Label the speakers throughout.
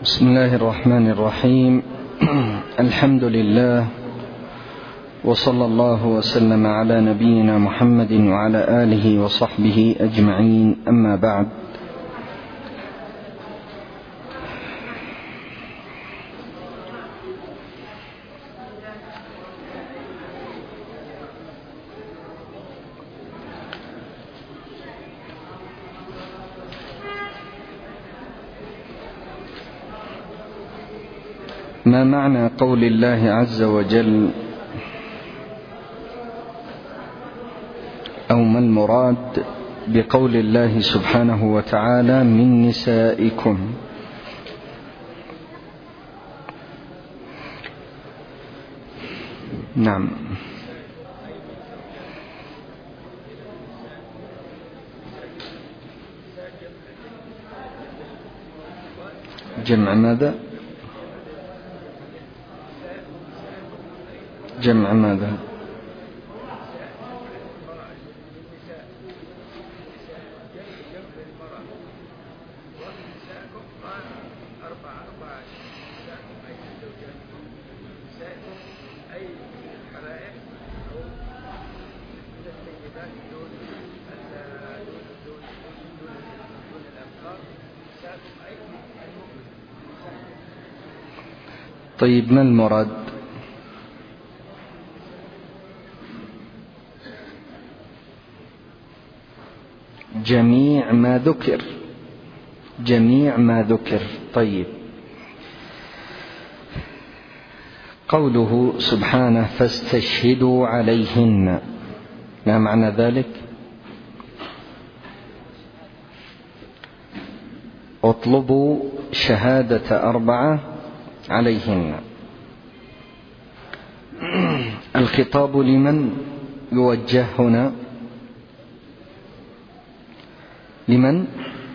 Speaker 1: بسم الله الرحمن الرحيم. الحمد لله، وصلى الله وسلم على نبينا محمد وعلى آله وصحبه أجمعين، أما بعد. ما معنى قول الله عز وجل أو ما المراد بقول الله سبحانه وتعالى من نسائكم؟ نعم، جمع ماذا؟ جمع ماذا؟ طيب، ما المراد؟ جميع ما ذكر، جميع ما ذكر. طيب، قوله سبحانه فاستشهدوا عليهن، ما معنى ذلك؟ اطلبوا شهادة 4 عليهن. الخطاب لمن يوجه هنا؟ لمن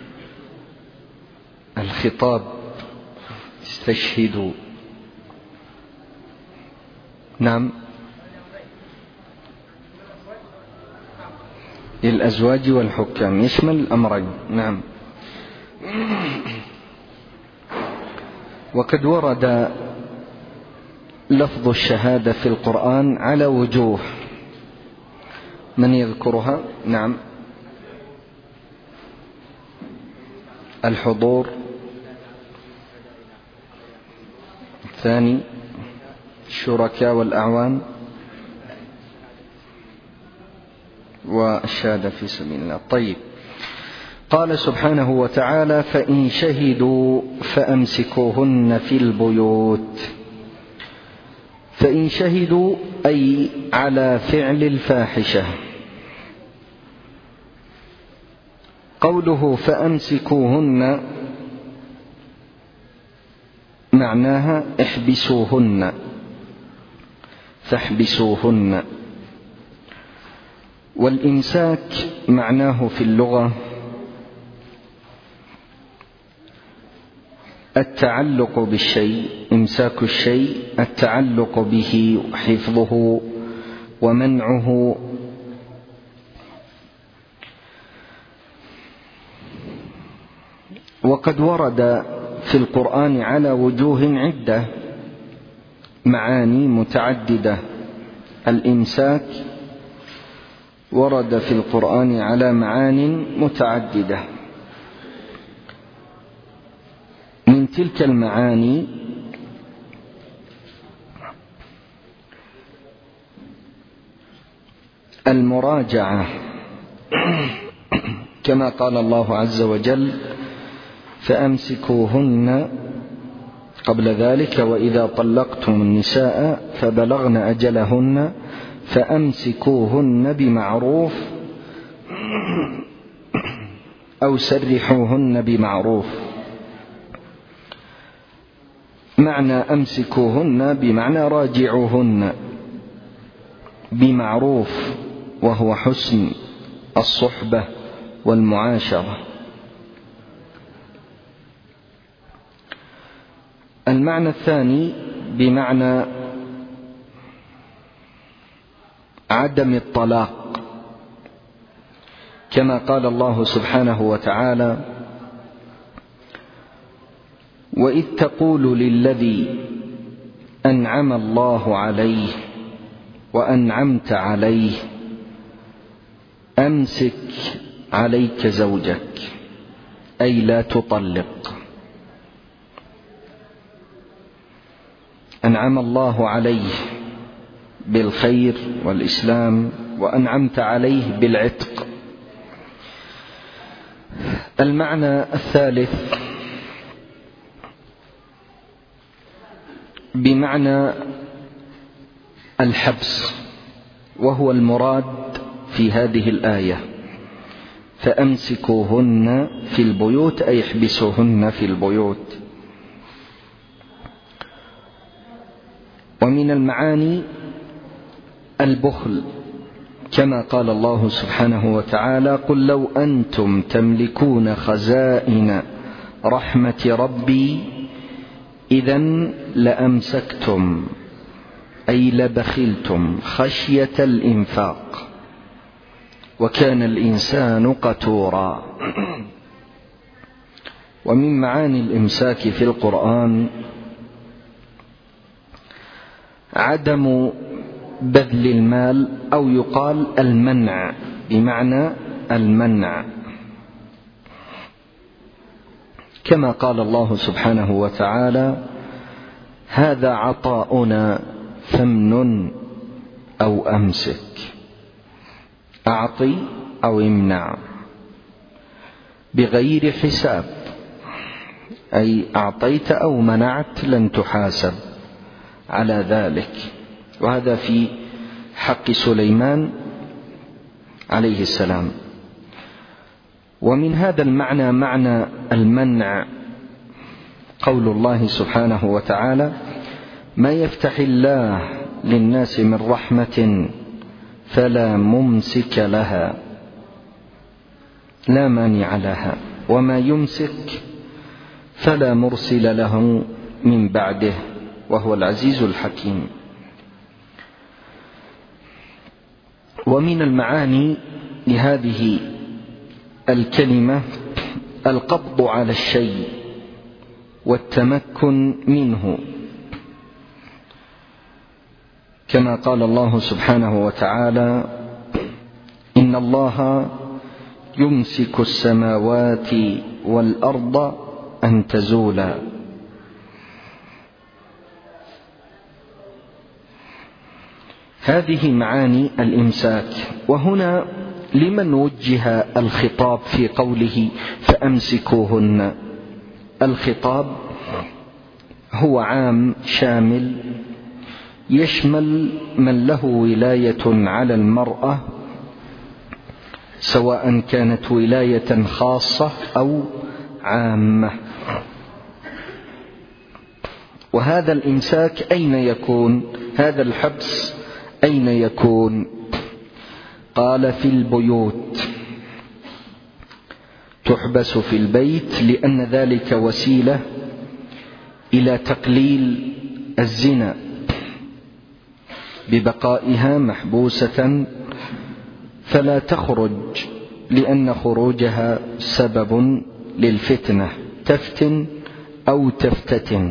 Speaker 1: الخطاب؟ استشهدوا. نعم، للأزواج والحكام، يشمل الأمرين. نعم. وقد ورد لفظ الشهادة في القرآن على وجوه، من يذكرها؟ نعم، الحضور، الثاني الشركاء والأعوان، والشهادة في سبيل الله. طيب، قال سبحانه وتعالى فإن شهدوا فأمسكوهن في البيوت. فإن شهدوا أي على فعل الفاحشة. قوله فأمسكوهن معناها احبسوهن، فاحبسوهن. والإمساك معناه في اللغة التعلق بالشيء، إمساك الشيء التعلق به وحفظه ومنعه. وقد ورد في القرآن على وجوه عدة، معاني متعددة. الإمساك ورد في القرآن على معان متعددة. من تلك المعاني المراجعة، كما قال الله عز وجل فأمسكوهن قبل ذلك وإذا طلقتم النساء فبلغن أجلهن فأمسكوهن بمعروف أو سرحوهن بمعروف. معنى أمسكوهن بمعنى راجعوهن بمعروف، وهو حسن الصحبة والمعاشرة. المعنى الثاني بمعنى عدم الطلاق، كما قال الله سبحانه وتعالى وإذ تقول للذي أنعم الله عليه وأنعمت عليه أمسك عليك زوجك، أي لا تطلق. أنعم الله عليه بالخير والإسلام، وأنعمت عليه بالعتق. المعنى الثالث بمعنى الحبس، وهو المراد في هذه الآية، فأمسكوهن في البيوت أي احبسوهن في البيوت. ومن المعاني البخل، كما قال الله سبحانه وتعالى: قل لو أنتم تملكون خزائن رحمة ربي إذن لأمسكتم، أي لبخلتم خشية الإنفاق، وكان الإنسان قتورا. ومن معاني الإمساك في القرآن عدم بذل المال، أو يقال المنع، بمعنى المنع، كما قال الله سبحانه وتعالى: هذا عطاؤنا فامنن أو أمسك، أعطي أو امنع بغير حساب، أي أعطيت أو منعت لن تحاسب على ذلك. وهذا في حق سليمان عليه السلام. ومن هذا المعنى معنى المنع قول الله سبحانه وتعالى: ما يفتح الله للناس من رحمة فلا ممسك لها لا مانع لها، وما يمسك فلا مرسل له من بعده، وهو العزيز الحكيم. ومن المعاني لهذه الكلمة القبض على الشيء والتمكن منه، كما قال الله سبحانه وتعالى: إن الله يمسك السماوات والأرض أن تزولا. هذه معاني الإمساك. وهنا لمن وجه الخطاب في قوله فأمسكوهن؟ الخطاب هو عام شامل يشمل من له ولاية على المرأة، سواء كانت ولاية خاصة أو عامة. وهذا الإمساك أين يكون؟ هذا الحبس أين يكون؟ قال: في البيوت. تحبس في البيت لأن ذلك وسيلة إلى تقليل الزنا، ببقائها محبوسة فلا تخرج، لأن خروجها سبب للفتنة، تفتن أو تفتتن.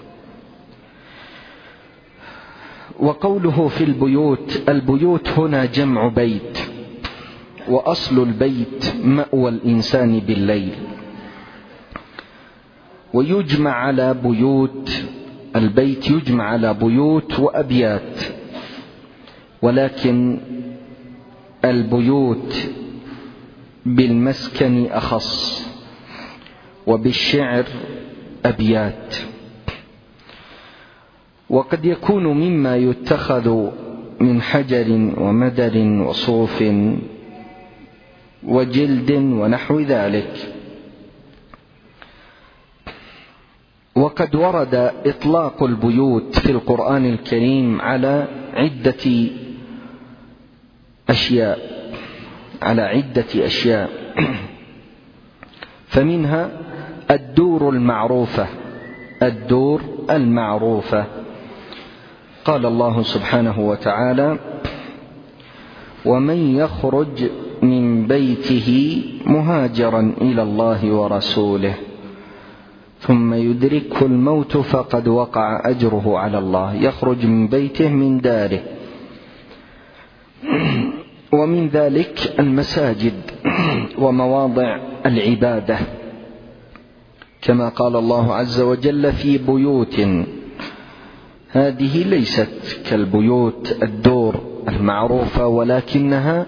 Speaker 1: وقوله في البيوت، البيوت هنا جمع بيت، وأصل البيت مأوى الإنسان بالليل، ويجمع على بيوت، البيت يجمع على بيوت وأبيات، ولكن البيوت بالمسكن أخص، وبالشعر أبيات. وقد يكون مما يتخذ من حجر ومدر وصوف وجلد ونحو ذلك. وقد ورد إطلاق البيوت في القرآن الكريم على عدة أشياء، فمنها الدور المعروفة. قال الله سبحانه وتعالى: ومن يخرج من بيته مهاجرا إلى الله ورسوله ثم يدركه الموت فقد وقع أجره على الله، يخرج من بيته من داره. ومن ذلك المساجد ومواضع العبادة، كما قال الله عز وجل في بيوت، هذه ليست كالبيوت الدور المعروفة، ولكنها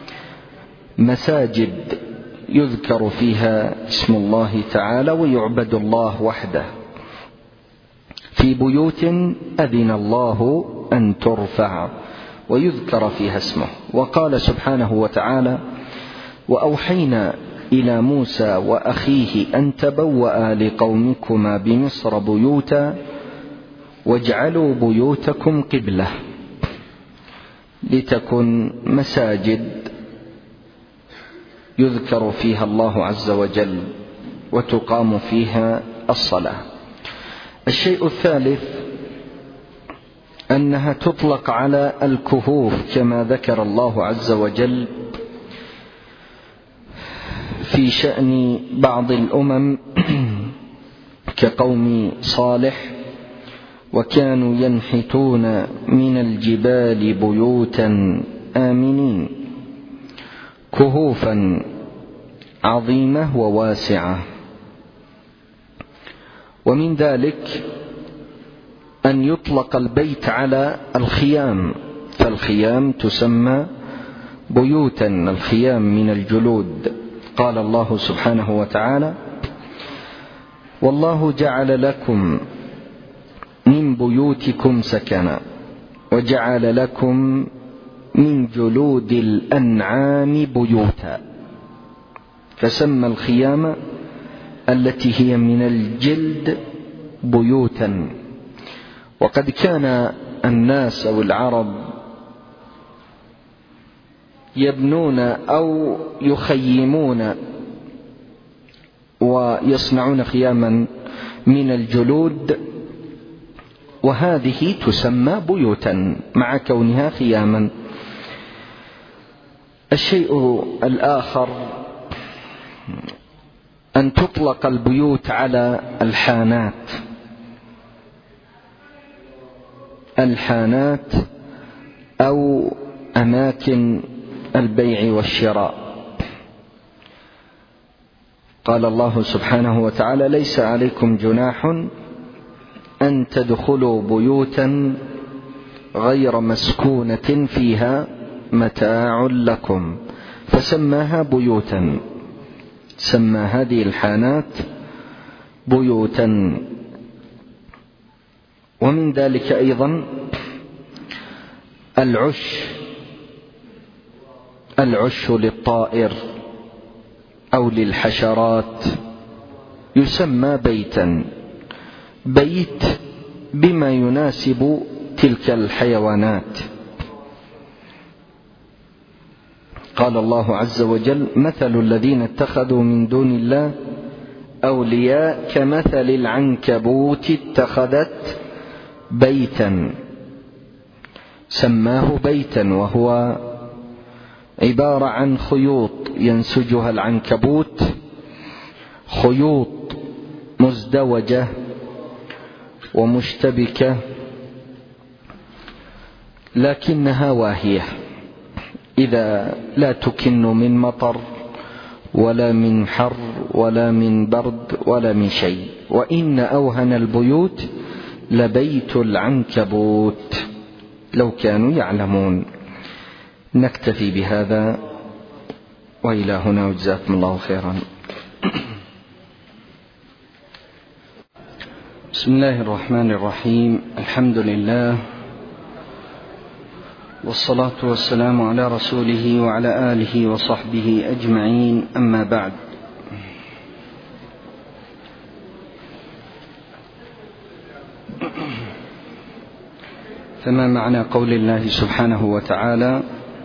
Speaker 1: مساجد يذكر فيها اسم الله تعالى ويعبد الله وحده، في بيوت أذن الله أن ترفع ويذكر فيها اسمه. وقال سبحانه وتعالى: وأوحينا إلى موسى وأخيه أن تبوأ لقومكما بمصر بيوتا واجعلوا بيوتكم قبلة، لتكن مساجد يذكر فيها الله عز وجل وتقام فيها الصلاة. الشيء الثالث أنها تطلق على الكهوف، كما ذكر الله عز وجل في شأن بعض الأمم كقوم صالح: وكانوا ينحتون من الجبال بيوتا آمنين كهوفا عظيمة وواسعة. ومن ذلك أن يطلق البيت على الخيام، فالخيام تسمى بيوتا، الخيام من الجلود. قال الله سبحانه وتعالى: والله جعل لكم من بيوتكم سكنا وجعل لكم من جلود الأنعام بيوتا، فسمى الخيام التي هي من الجلد بيوتا. وقد كان الناس أو العرب يبنون أو يخيمون ويصنعون خياما من الجلود، وهذه تسمى بيوتا مع كونها خياما. الشيء الآخر أن تطلق البيوت على الحانات أو أماكن البيع والشراء. قال الله سبحانه وتعالى: ليس عليكم جناح أن تدخلوا بيوتا غير مسكونة فيها متاع لكم، فسماها بيوتا، سمى هذه الحانات بيوتا. ومن ذلك أيضا العش للطائر أو للحشرات يسمى بيتا، بيت بما يناسب تلك الحيوانات. قال الله عز وجل: مثل الذين اتخذوا من دون الله أولياء كمثل العنكبوت اتخذت بيتا، سماه بيتا، وهو عبارة عن خيوط ينسجها العنكبوت، خيوط مزدوجة ومشتبكة لكنها واهية، إذا لا تكن من مطر ولا من حر ولا من برد ولا من شيء. وإن أوهن البيوت لبيت العنكبوت لو كانوا يعلمون. نكتفي بهذا وإلى هنا، وجزاكم الله خيرا. بسم الله الرحمن الرحيم، الحمد لله والصلاة والسلام على رسوله وعلى آله وصحبه أجمعين، أما بعد. فما معنى قول الله سبحانه وتعالى: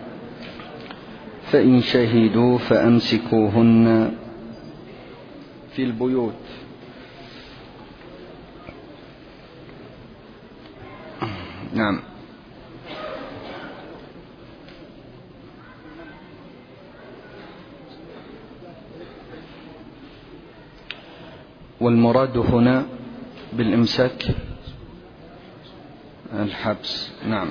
Speaker 1: فإن شهدوا فأمسكوهن في البيوت؟ نعم، والمراد هنا بالإمساك الحبس. نعم.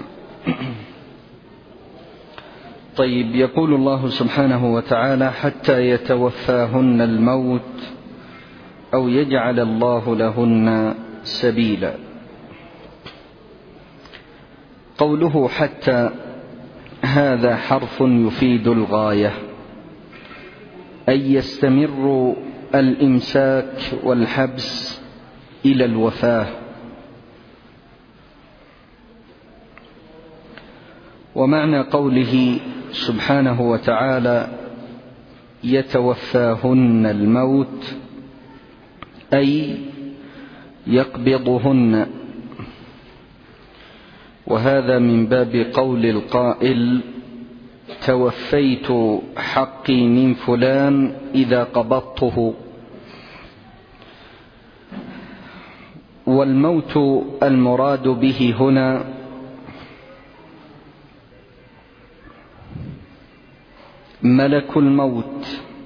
Speaker 1: طيب، يقول الله سبحانه وتعالى: حتى يتوفاهن الموت أو يجعل الله لهن سبيلا. قوله حتى هذا حرف يفيد الغاية، أي يستمر الإمساك والحبس إلى الوفاة. ومعنى قوله سبحانه وتعالى يتوفاهن الموت أي يقبضهن، وهذا من باب قول القائل: توفيت حقي من فلان إذا قبضته. والموت المراد به هنا ملك الموت،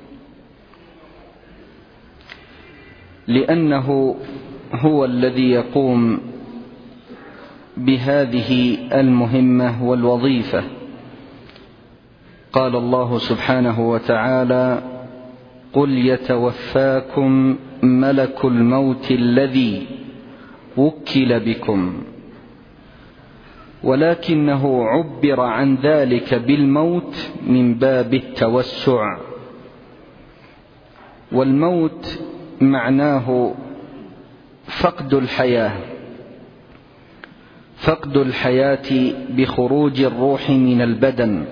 Speaker 1: لأنه هو الذي يقوم بهذه المهمة والوظيفة. قال الله سبحانه وتعالى: قل يتوفاكم ملك الموت الذي وكل بكم، ولكنه عبر عن ذلك بالموت من باب التوسع. والموت معناه فقد الحياة، فقد الحياة بخروج الروح من البدن،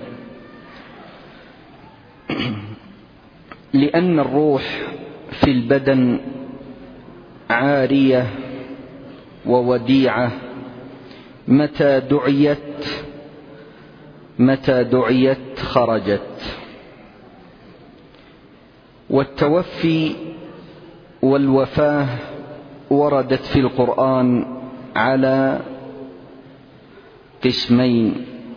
Speaker 1: لأن الروح في البدن عارية ووديعة متى دعيت خرجت. والتوفي والوفاة وردت في القرآن على قسمين: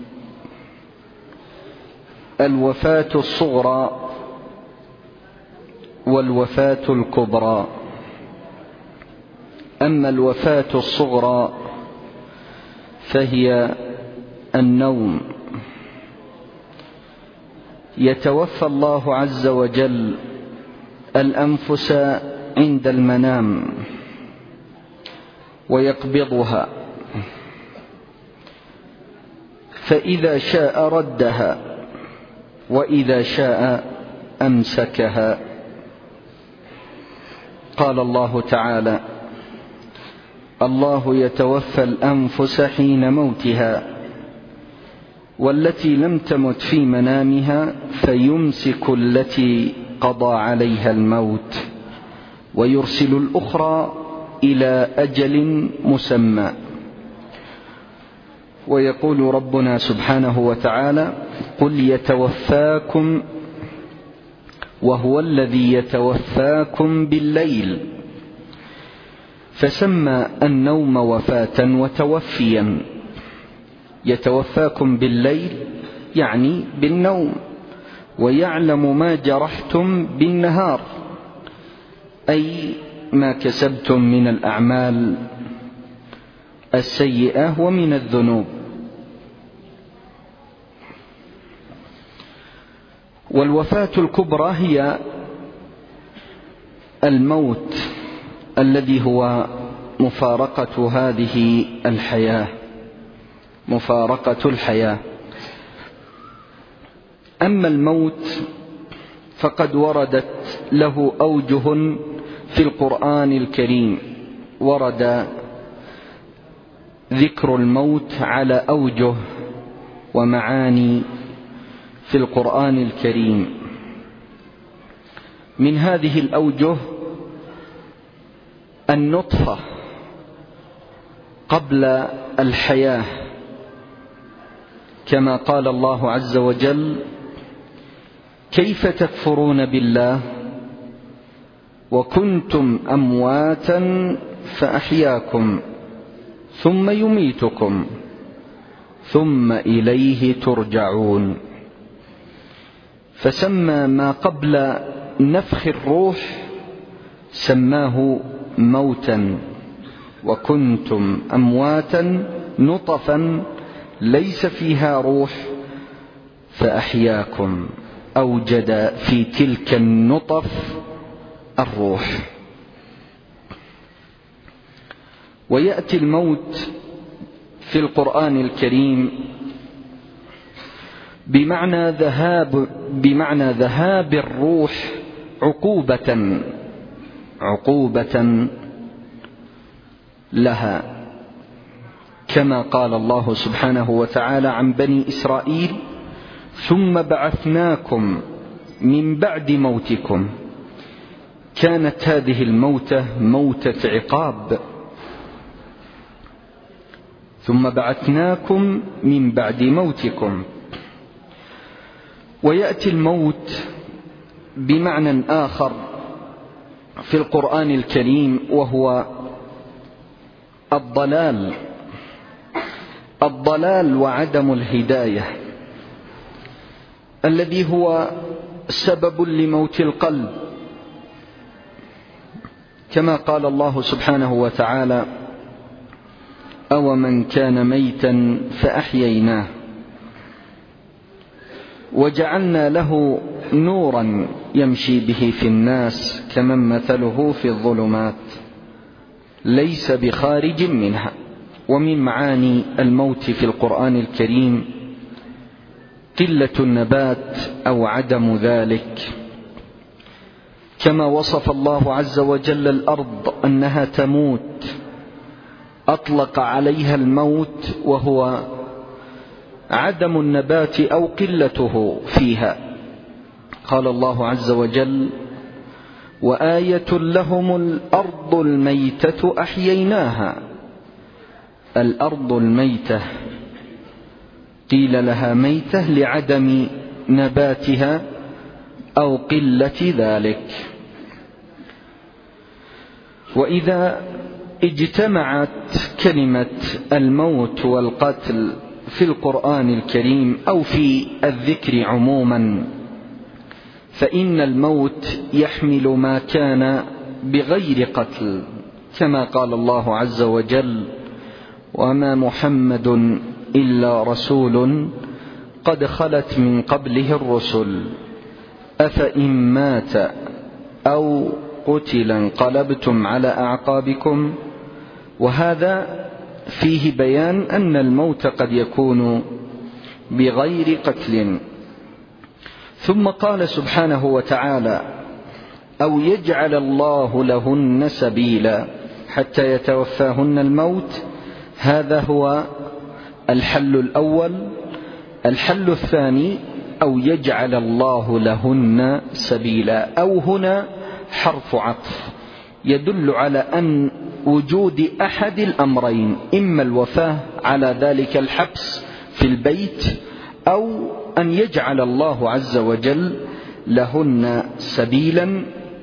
Speaker 1: الوفاة الصغرى والوفاة الكبرى. أما الوفاة الصغرى فهي النوم. يتوفى الله عز وجل الأنفس عند المنام ويقبضها، فإذا شاء ردها وإذا شاء أمسكها. قال الله تعالى: الله يتوفى الأنفس حين موتها والتي لم تمت في منامها فيمسك التي قضى عليها الموت ويرسل الأخرى إلى أجل مسمى. ويقول ربنا سبحانه وتعالى: قل يتوفاكم، وهو الذي يتوفاكم بالليل، فسمى النوم وفاة وتوفيا. يتوفاكم بالليل يعني بالنوم، ويعلم ما جرحتم بالنهار، أي ما كسبتم من الأعمال السيئة ومن الذنوب. والوفاة الكبرى هي الموت الذي هو مفارقة هذه الحياة، مفارقة الحياة. أما الموت فقد وردت له أوجه في القرآن الكريم، ورد ذكر الموت على أوجه ومعاني في القرآن الكريم. من هذه الأوجه النطفة قبل الحياة، كما قال الله عز وجل: كيف تكفرون بالله وكنتم أمواتا فأحياكم ثم يميتكم ثم إليه ترجعون. فسمى ما قبل نفخ الروح سماه موتا وكنتم أمواتا نطفا ليس فيها روح فأحياكم أوجد في تلك النطف الروح. ويأتي الموت في القرآن الكريم بمعنى ذهاب الروح عقوبة لها، كما قال الله سبحانه وتعالى عن بني إسرائيل: ثم بعثناكم من بعد موتكم. كانت هذه الموتة موتة عقاب. ثم بعثناكم من بعد موتكم. ويأتي الموت بمعنى آخر في القرآن الكريم، وهو الضلال وعدم الهداية، الذي هو سبب لموت القلب، كما قال الله سبحانه وتعالى: أومن كان ميتا فأحييناه وجعلنا له نورا يمشي به في الناس كمن مثله في الظلمات ليس بخارج منها. ومن معاني الموت في القرآن الكريم قلة النبات أو عدم ذلك، كما وصف الله عز وجل الأرض أنها تموت، أطلق عليها الموت وهو عدم النبات أو قلته فيها. قال الله عز وجل: وآية لهم الأرض الميتة أحييناها. الأرض الميتة قيل لها ميتة لعدم نباتها أو قلة ذلك. وإذا اجتمعت كلمة الموت والقتل في القرآن الكريم أو في الذكر عموما، فإن الموت يحمل ما كان بغير قتل، كما قال الله عز وجل: وما محمد إلا رسول قد خلت من قبله الرسل أفإن مات أو قتل انقلبتم على أعقابكم. وهذا فيه بيان أن الموت قد يكون بغير قتل. ثم قال سبحانه وتعالى: أو يجعل الله لهن سبيلا حتى يتوفاهن الموت. هذا هو الحل الأول. الحل الثاني: أو يجعل الله لهن سبيلا. أو هنا حرف عطف يدل على أن وجود أحد الأمرين، إما الوفاة على ذلك الحبس في البيت، أو أن يجعل الله عز وجل لهن سبيلا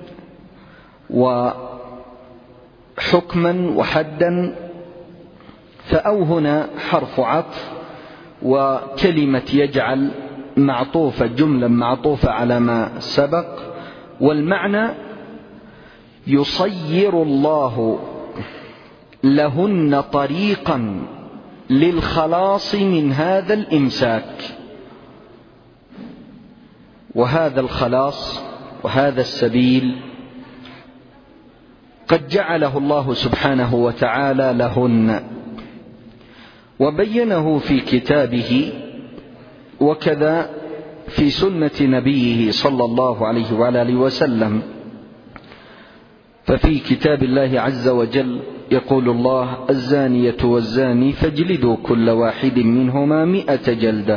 Speaker 1: وحكما وحدا. فأو هنا حرف عطف، وكلمة يجعل معطوفة، جملة معطوفة على ما سبق، والمعنى يصير الله لهن طريقا للخلاص من هذا الإمساك. وهذا الخلاص وهذا السبيل قد جعله الله سبحانه وتعالى لهن، وبينه في كتابه، وكذا في سنة نبيه صلى الله عليه وآله وسلم. ففي كتاب الله عز وجل يقول الله: الزانية والزاني فاجلدوا كل واحد منهما 100 جلدة.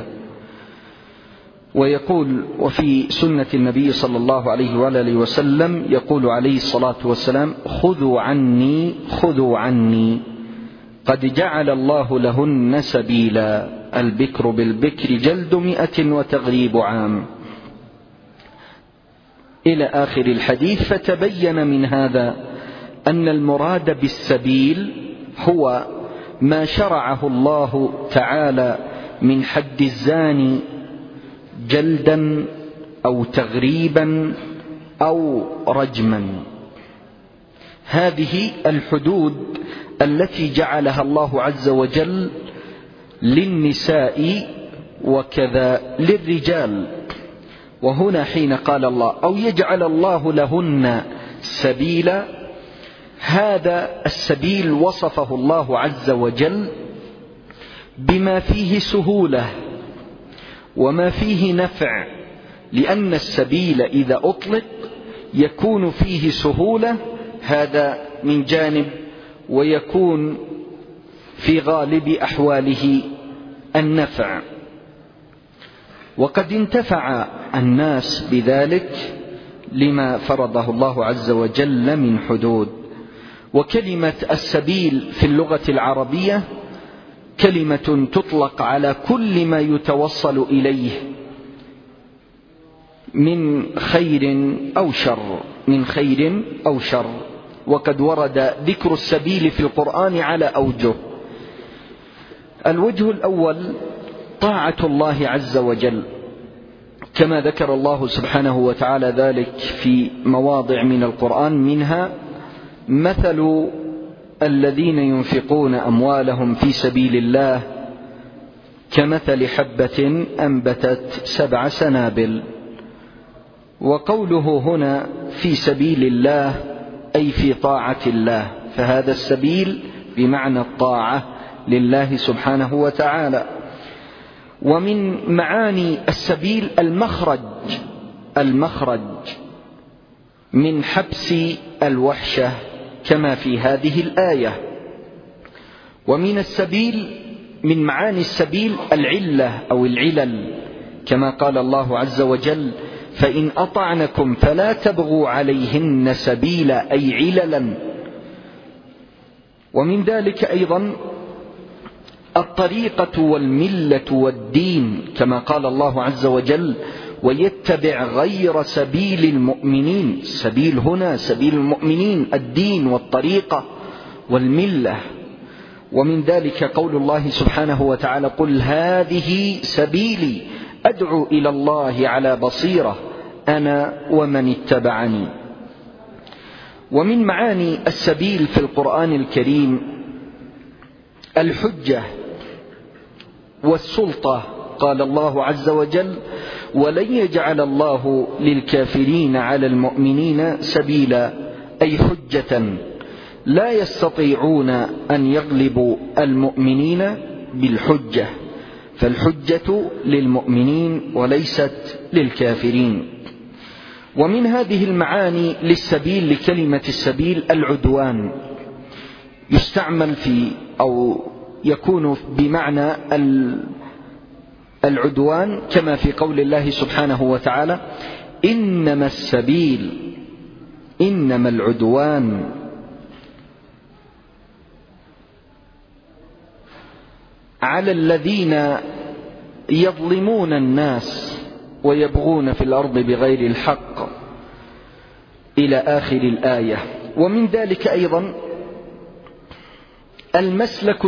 Speaker 1: ويقول وفي سنة النبي صلى الله عليه وآله وسلم يقول عليه الصلاة والسلام: خذوا عني قد جعل الله لهن سبيلا. البكر بالبكر جلد 100 وتغريب عام، إلى آخر الحديث. فتبين من هذا أن المراد بالسبيل هو ما شرعه الله تعالى من حد الزاني جلدا أو تغريبا أو رجما. هذه الحدود التي جعلها الله عز وجل للنساء وكذا للرجال. وهنا حين قال الله أو يجعل الله لهن سبيلا، هذا السبيل وصفه الله عز وجل بما فيه سهولة وما فيه نفع، لأن السبيل إذا أطلق يكون فيه سهولة، هذا من جانب، ويكون في غالب أحواله النفع. وقد انتفع الناس بذلك لما فرضه الله عز وجل من حدود. وكلمة السبيل في اللغة العربية كلمة تطلق على كل ما يتوصل إليه من خير أو شر، وقد ورد ذكر السبيل في القرآن على أوجه. الوجه الأول طاعة الله عز وجل، كما ذكر الله سبحانه وتعالى ذلك في مواضع من القرآن، منها مثل الذين ينفقون أموالهم في سبيل الله كمثل حبة أنبتت 7 سنابل. وقوله هنا في سبيل الله أي في طاعة الله، فهذا السبيل بمعنى الطاعة لله سبحانه وتعالى. ومن معاني السبيل المخرج من حبس الوحشة كما في هذه الآية. ومن السبيل، من معاني السبيل العلة أو العلل، كما قال الله عز وجل فإن أطعنكم فلا تبغوا عليهن سبيلا، أي عللا. ومن ذلك أيضا الطريقة والملة والدين، كما قال الله عز وجل ويتبع غير سبيل المؤمنين. سبيل هنا سبيل المؤمنين، الدين والطريقة والملة. ومن ذلك قول الله سبحانه وتعالى قل هذه سبيلي أدعو إلى الله على بصيرة أنا ومن اتبعني. ومن معاني السبيل في القرآن الكريم الحجة والسلطة. قال الله عز وجل ولن يجعل الله للكافرين على المؤمنين سبيلا، أي حجة لا يستطيعون أن يغلبوا المؤمنين بالحجة، فالحجة للمؤمنين وليست للكافرين. ومن هذه المعاني للسبيل، لكلمة السبيل، العدوان، يستعمل في أو يكون بمعنى العدوان كما في قول الله سبحانه وتعالى إنما العدوان على الذين يظلمون الناس ويبغون في الأرض بغير الحق إلى آخر الآية. ومن ذلك أيضا المسلك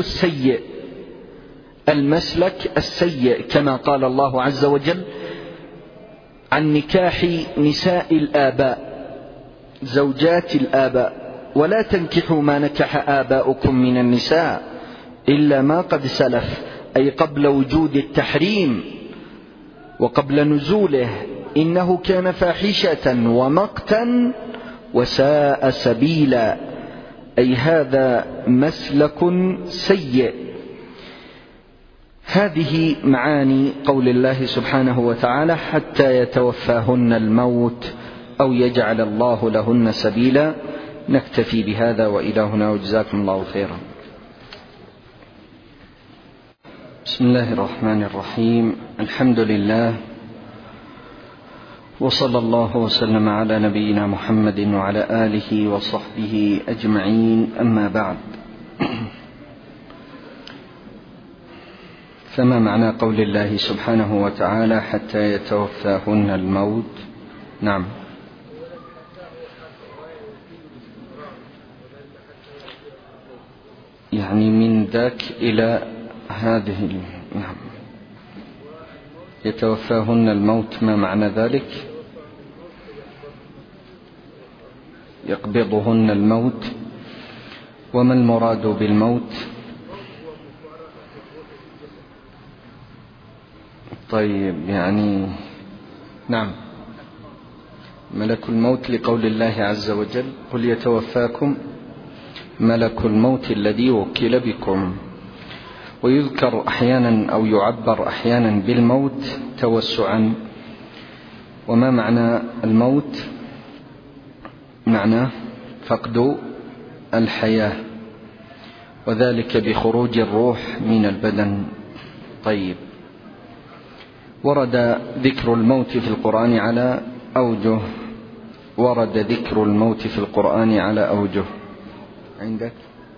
Speaker 1: السيء كما قال الله عز وجل عن نكاح نساء الآباء، زوجات الآباء، ولا تنكحوا ما نكح آباؤكم من النساء إلا ما قد سلف، أي قبل وجود التحريم وقبل نزوله، إنه كان فاحشة ومقتا وساء سبيلا، أي هذا مسلك سيء. هذه معاني قول الله سبحانه وتعالى حتى يتوفاهن الموت أو يجعل الله لهن سبيلا. نكتفي بهذا وإلى هنا، وجزاكم الله خيرا. بسم الله الرحمن الرحيم، الحمد لله، وصلى الله وسلم على نبينا محمد وعلى آله وصحبه أجمعين، أما بعد. فما معنى قول الله سبحانه وتعالى حتى يتوفاهن الموت؟ نعم، يعني من ذاك إلى هذه. نعم، يتوفاهن الموت، ما معنى ذلك؟ يقبضهن الموت. وما المراد بالموت؟ طيب يعني نعم، ملك الموت لقول الله عز وجل: قل يتوفاكم ملك الموت الذي وكل بكم. ويذكر أحيانا أو يعبر أحيانا بالموت توسعا. وما معنى الموت؟ معناه فقد الحياة، وذلك بخروج الروح من البدن. طيب، ورد ذكر الموت في القرآن على أوجه. ورد ذكر الموت في القرآن على أوجه. عندك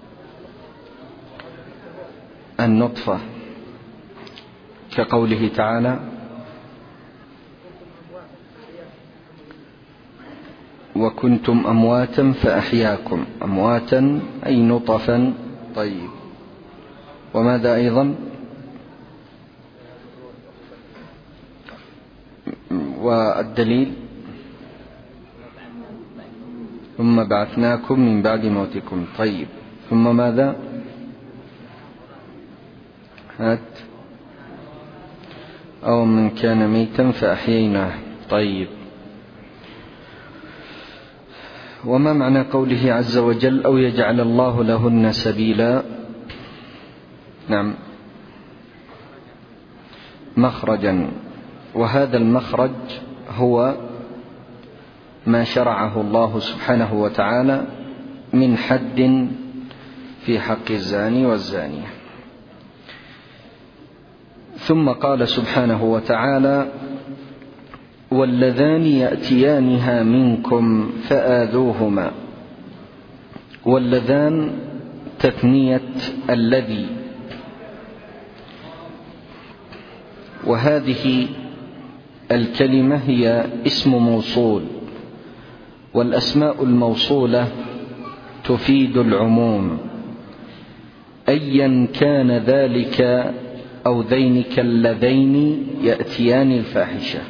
Speaker 1: النطفة، كقوله تعالى: وكنتم أمواتا فأحياكم. أمواتا أي نطفا. طيب، وماذا أيضا؟ والدليل: ثم بعثناكم من بعد موتكم. طيب، ثم ماذا؟ أو من كان ميتا فأحييناه. طيب، وما معنى قوله عز وجل: أو يجعل الله لهن سبيلا؟ نعم، مخرجا. وهذا المخرج هو ما شرعه الله سبحانه وتعالى من حد في حق الزاني والزانية. ثم قال سبحانه وتعالى: واللذان يأتيانها منكم فآذوهما. واللذان تثنية الذي، وهذه الكلمة هي اسم موصول، والأسماء الموصولة تفيد العموم، أيا كان ذلك أو ذينك اللذين يأتيان الفاحشة،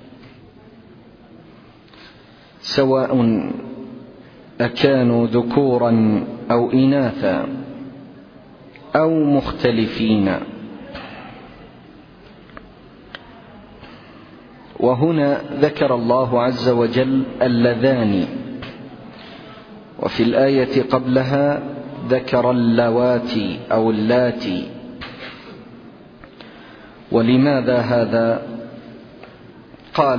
Speaker 1: سواء أكانوا ذكورا أو إناثا أو مختلفين. وهنا ذكر الله عز وجل اللذان، وفي الآية قبلها ذكر اللواتي أو اللاتي. ولماذا هذا؟ قال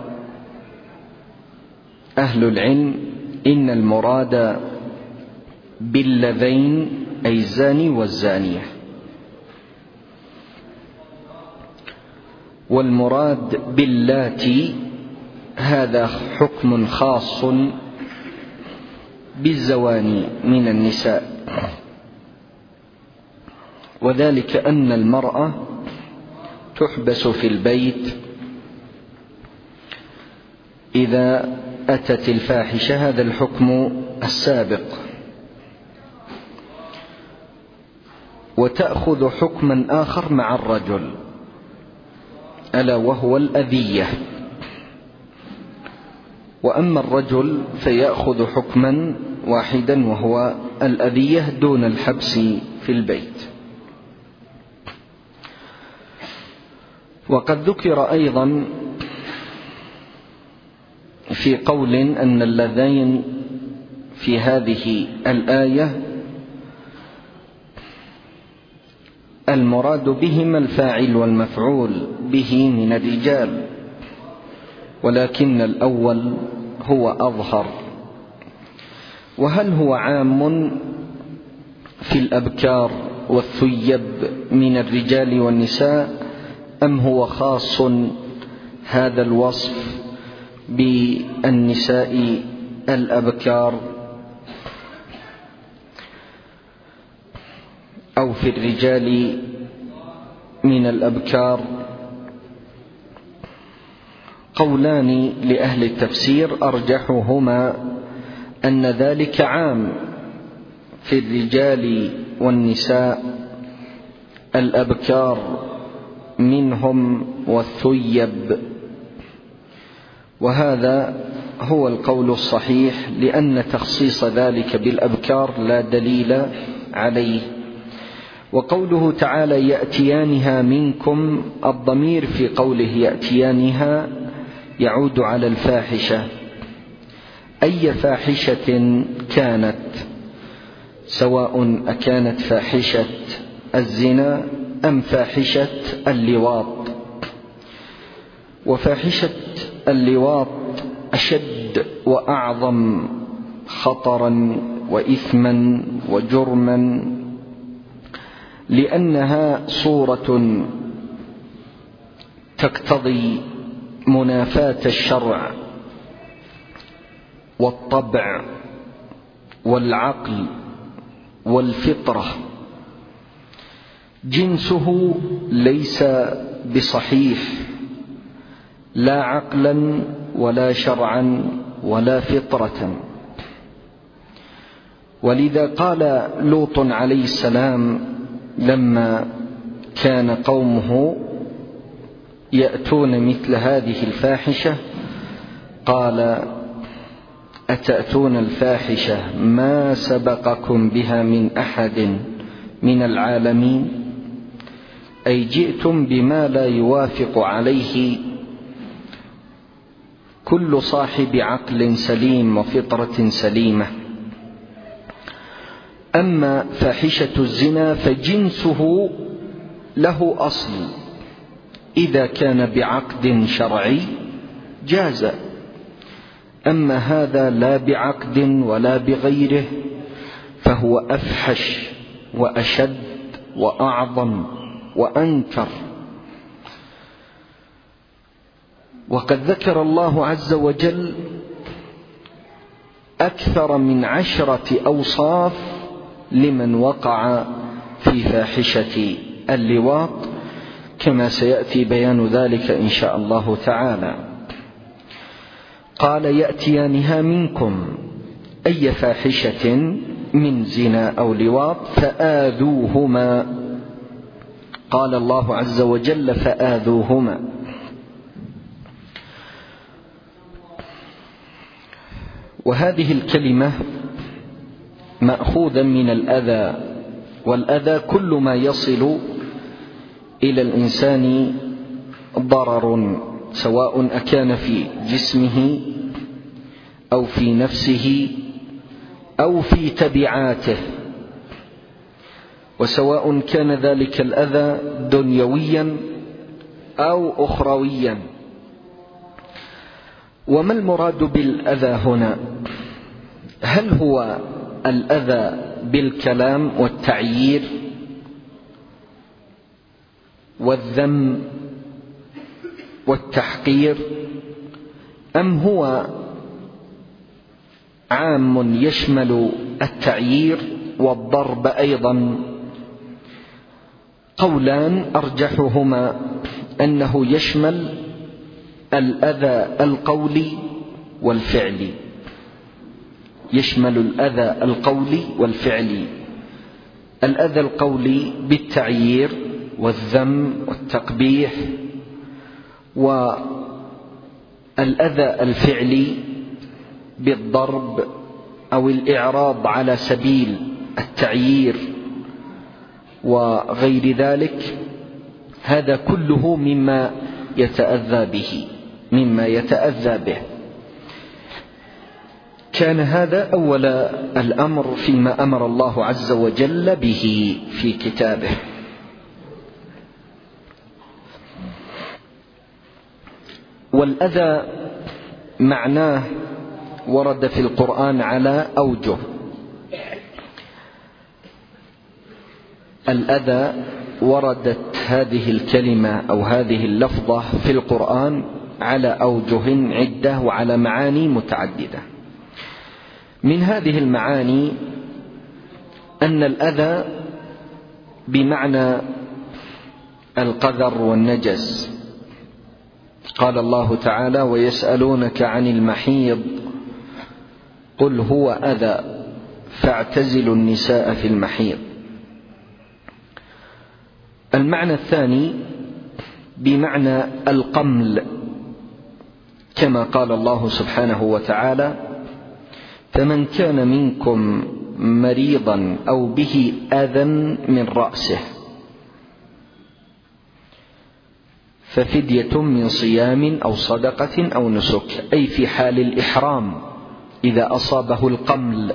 Speaker 1: أهل العلم: إن المراد باللذين أي الزاني والزانية، والمراد باللاتي هذا حكم خاص بالزواني من النساء، وذلك أن المرأة تحبس في البيت إذا أتت الفاحشة، هذا الحكم السابق، وتأخذ حكما آخر مع الرجل، ألا وهو الأذية. وأما الرجل فيأخذ حكما واحدا وهو الأذية دون الحبس في البيت. وقد ذكر أيضا في قول أن اللذين في هذه الآية المراد بهما الفاعل والمفعول به من الرجال، ولكن الأول هو أظهر. وهل هو عام في الأبكار والثيب من الرجال والنساء، أم هو خاص هذا الوصف بالنساء الأبكار أو في الرجال من الأبكار؟ قولان لأهل التفسير أرجحهما أن ذلك عام في الرجال والنساء الأبكار منهم والثيب، وهذا هو القول الصحيح، لأن تخصيص ذلك بالأبكار لا دليل عليه. وقوله تعالى يأتيانها منكم، الضمير في قوله يأتيانها يعود على الفاحشة، أي فاحشة كانت، سواء أكانت فاحشة الزنا أم فاحشة اللواط. وفاحشة اللواط أشد وأعظم خطرا وإثما وجرما، لأنها صورة تقتضي منافاة الشرع والطبع والعقل والفطرة. جنسه ليس بصحيح لا عقلا ولا شرعا ولا فطرة. ولذا قال لوط عليه السلام لما كان قومه يأتون مثل هذه الفاحشة، قال أتأتون الفاحشة ما سبقكم بها من أحد من العالمين، أي جئتم بما لا يوافق عليه كل صاحب عقل سليم وفطرة سليمة. أما فاحشة الزنا فجنسه له أصل، إذا كان بعقد شرعي جاز، أما هذا لا بعقد ولا بغيره فهو أفحش وأشد وأعظم وأنكر. وقد ذكر الله عز وجل أكثر من 10 أوصاف لمن وقع في فاحشة اللواط، كما سيأتي بيان ذلك إن شاء الله تعالى. قال يأتيانها منكم، أي فاحشة من زنا أو لواط فآذوهما. قال الله عز وجل فآذوهما. وهذه الكلمة مأخوذة من الأذى، والأذى كل ما يصل إلى الإنسان ضرر، سواء أكان في جسمه أو في نفسه أو في تبعاته، وسواء كان ذلك الأذى دنيويا أو أخرويا. وما المراد بالأذى هنا؟ هل هو الأذى بالكلام والتعيير والذم والتحقير، أم هو عام يشمل التعيير والضرب أيضا؟ قولان أرجحهما أنه يشمل الأذى القولي والفعلي، يشمل الأذى القولي والفعلي. الأذى القولي بالتعيير والذم والتقبيح، والأذى الفعلي بالضرب أو الإعراض على سبيل التعيير وغير ذلك. هذا كله مما يتأذى به. كان هذا أول الأمر فيما أمر الله عز وجل به في كتابه. والأذى معناه ورد في القرآن على أوجه. الأذى وردت هذه الكلمة أو هذه اللفظة في القرآن على أوجه عدة وعلى معاني متعددة. من هذه المعاني أن الأذى بمعنى القذر والنجس. قال الله تعالى ويسألونك عن المحيض قل هو أذى فاعتزلوا النساء في المحيض. المعنى الثاني بمعنى القمل كما قال الله سبحانه وتعالى: فمن كان منكم مريضا أو به أذى من رأسه ففدية من صيام أو صدقة أو نسك، أي في حال الإحرام إذا أصابه القمل.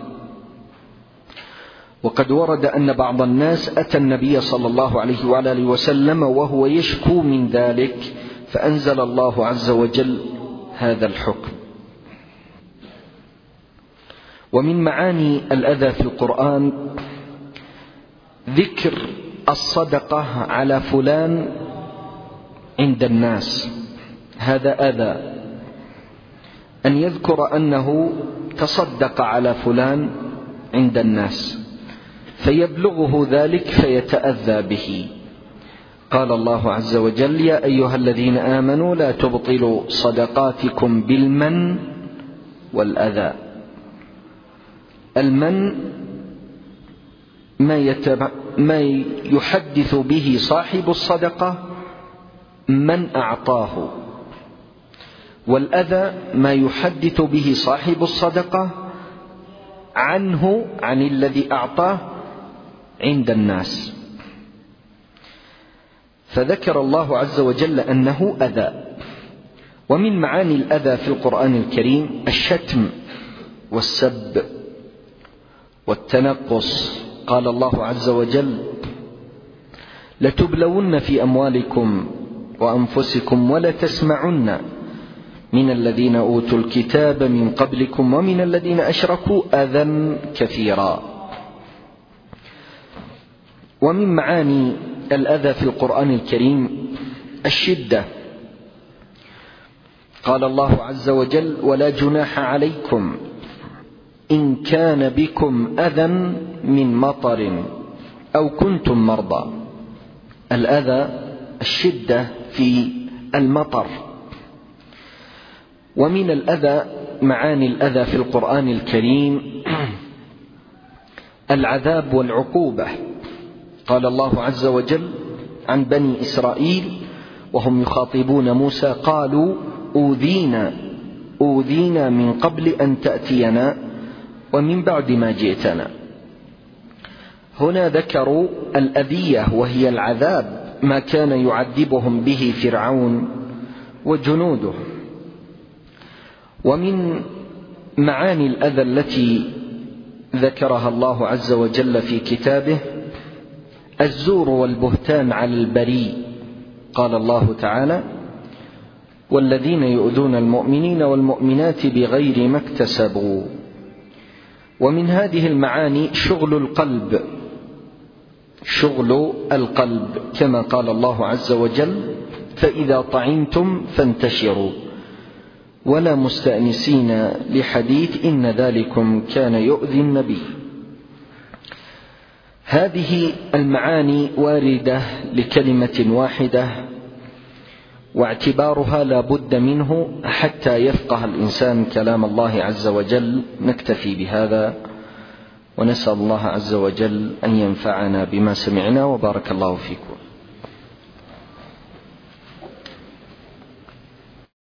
Speaker 1: وقد ورد أن بعض الناس أتى النبي صلى الله عليه وآله وسلم وهو يشكو من ذلك، فأنزل الله عز وجل هذا الحكم. ومن معاني الأذى في القرآن ذكر الصدقة على فلان عند الناس، هذا أذى، أن يذكر أنه تصدق على فلان عند الناس فيبلغه ذلك فيتأذى به. قال الله عز وجل: يا أيها الذين آمنوا لا تبطلوا صدقاتكم بالمن والأذى. المن ما يحدث به صاحب الصدقة من أعطاه، والأذى ما يحدث به صاحب الصدقة عنه، عن الذي أعطاه عند الناس. فذكر الله عز وجل أنه أذى. ومن معاني الأذى في القرآن الكريم الشتم والسب والتنقص. قال الله عز وجل: لتبلون في أموالكم وأنفسكم ولتسمعن من الذين أوتوا الكتاب من قبلكم ومن الذين أشركوا أذى كثيرا. ومن معاني الأذى في القرآن الكريم الشدة. قال الله عز وجل: ولا جناح عليكم إن كان بكم أذى من مطر أو كنتم مرضى. الأذى الشدة في المطر. ومن الأذى معاني الأذى في القرآن الكريم العذاب والعقوبة. قال الله عز وجل عن بني إسرائيل وهم يخاطبون موسى: قالوا أوذينا من قبل أن تأتينا ومن بعد ما جئتنا. هنا ذكروا الأذية وهي العذاب، ما كان يعذبهم به فرعون وجنوده. ومن معاني الأذى التي ذكرها الله عز وجل في كتابه الزور والبهتان على البريء. قال الله تعالى: والذين يؤذون المؤمنين والمؤمنات بغير ما اكتسبوا. ومن هذه المعاني شغل القلب كما قال الله عز وجل: فإذا طعمتم فانتشروا ولا مستأنسين لحديث إن ذلكم كان يؤذي النبي. هذه المعاني واردة لكلمة واحدة، واعتبارها لا بد منه حتى يفقه الإنسان كلام الله عز وجل. نكتفي بهذا ونسأل الله عز وجل أن ينفعنا بما سمعنا، وبارك الله فيكم.